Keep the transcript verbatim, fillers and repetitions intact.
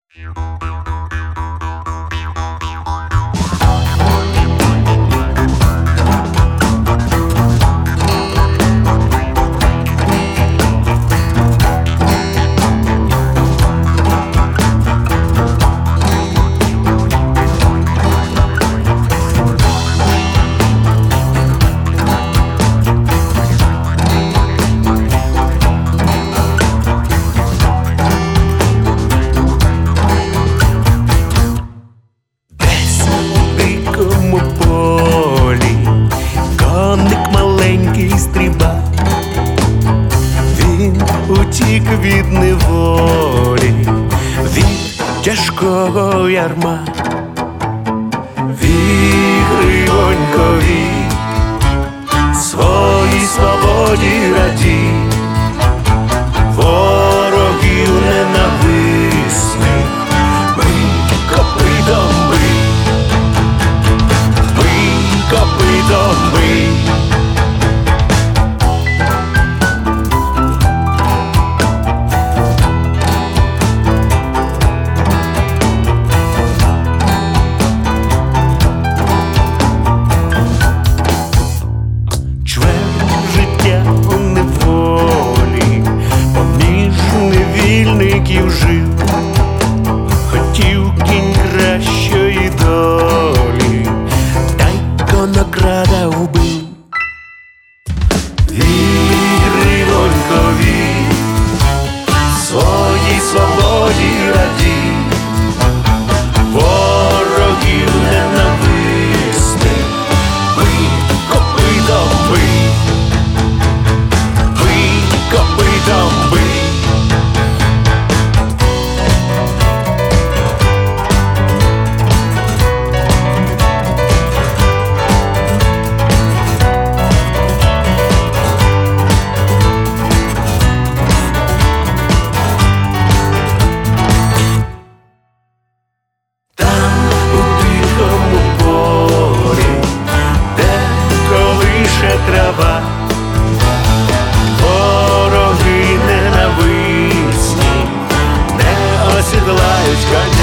Утік від неволі, від тяжкого ярма, вігривонькові, своїй свободі радій, ворогів ненависних, бий копитом, бий, бий копитом, бий. Жив, хотів кінь кращої долі, та й конокрада вбив. Вігривонькові, своїй свободі радій, ворогів ненависних, бий копитом, бий, бий копитом, бий. Трава, вороги ненависні не осідлають коня.